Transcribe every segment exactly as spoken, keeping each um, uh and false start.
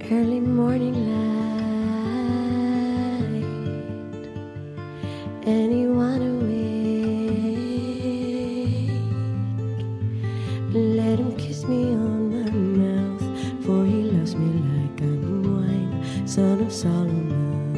Early morning light, anyone awake? Let him kiss me on my mouth, for he loves me like I'm wine, son of Solomon.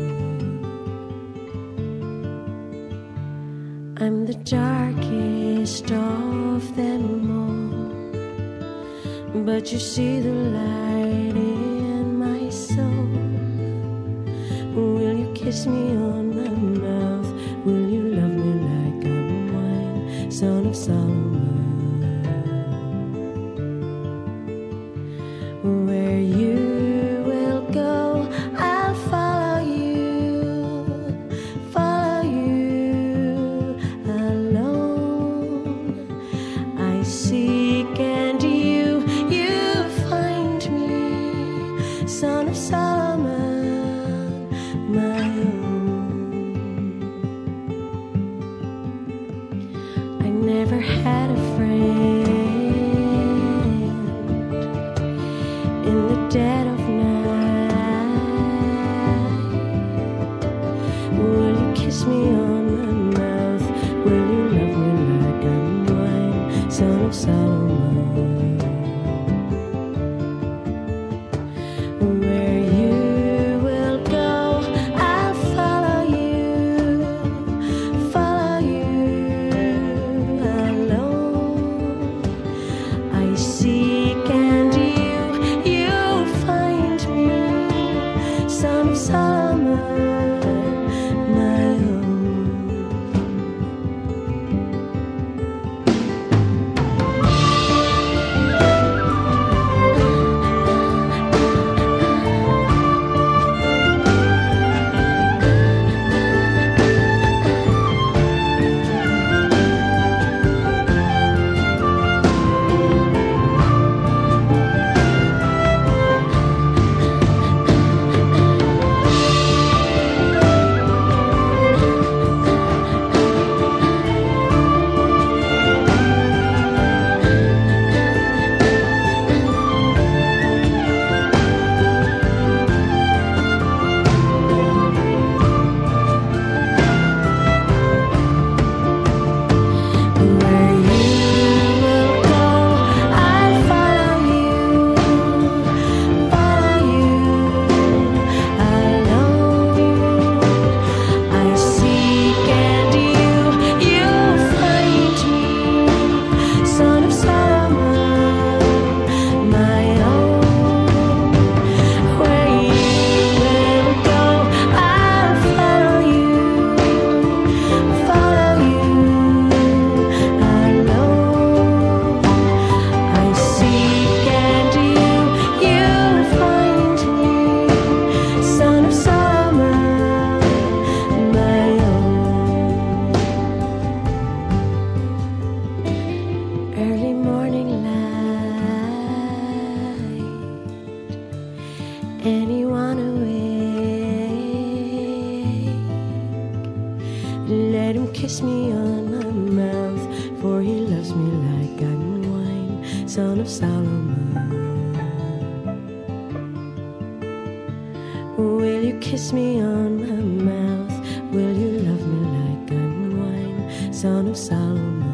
I'm the darkest of them all, but you see the light in my soul. Will you kiss me on my mouth? Will you love me like I'm wine, son of Solomon? Where you will go, I'll follow you, follow you alone. I seek and you, you find me, son of Solomon, my own. I never had a friend in the dead of night. Will you kiss me on my mouth? Will you love me like I'm wine, son of Solomon? Where you will go, I'll follow you, follow you alone. I seek and you, you find me, son of Solomon, my own. Early morning light, anyone awake? Let him kiss me on my mouth, for he loves me like I'm wine, son of Solomon. Will you kiss me on my mouth? Will you love me like I'm wine, son of Solomon?